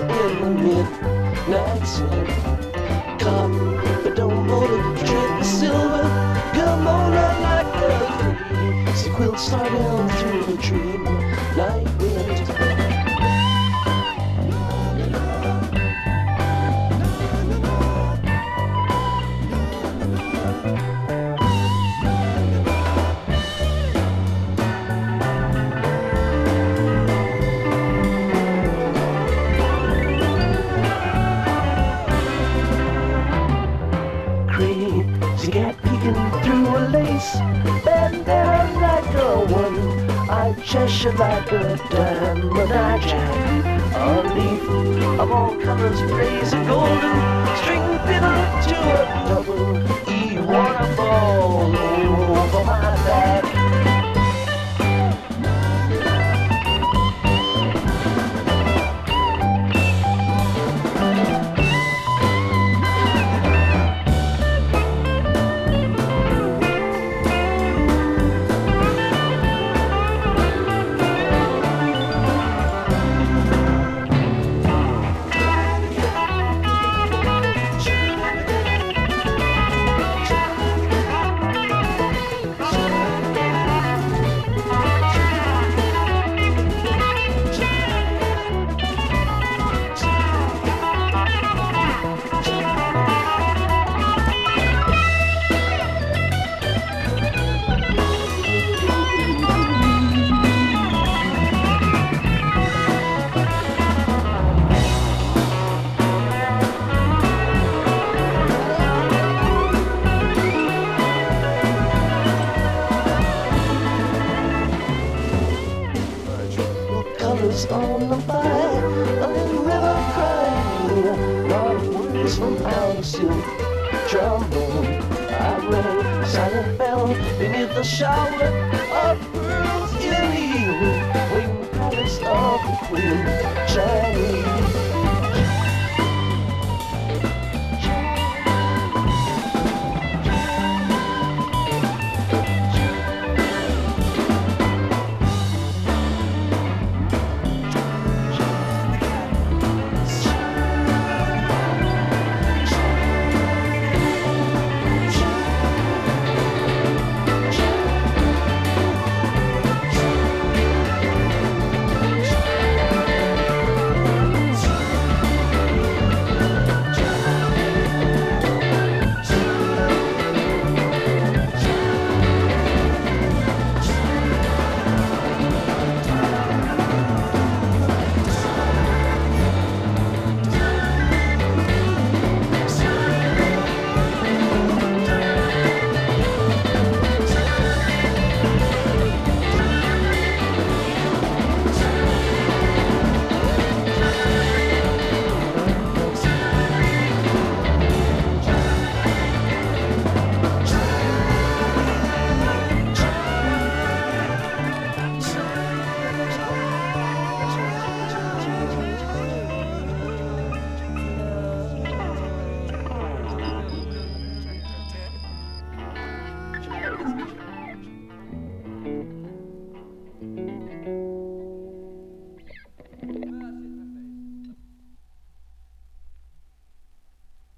in the midnight sun. Cotton, but don't motor, tread the silver. Come on out like a crazy quilt, start down through the dream night wind. Crazy cat peeking through a lace bandana like a one. I Cheshire like a diamond eye jack. Underneath of all colors, blazing golden, string fiddle to a double E waterfall over my back. Colors on the fire, a little river crying, not words from out silk trombone. I rang a silent bell beneath the shower of pearls in healing, wing colors of the queen shining.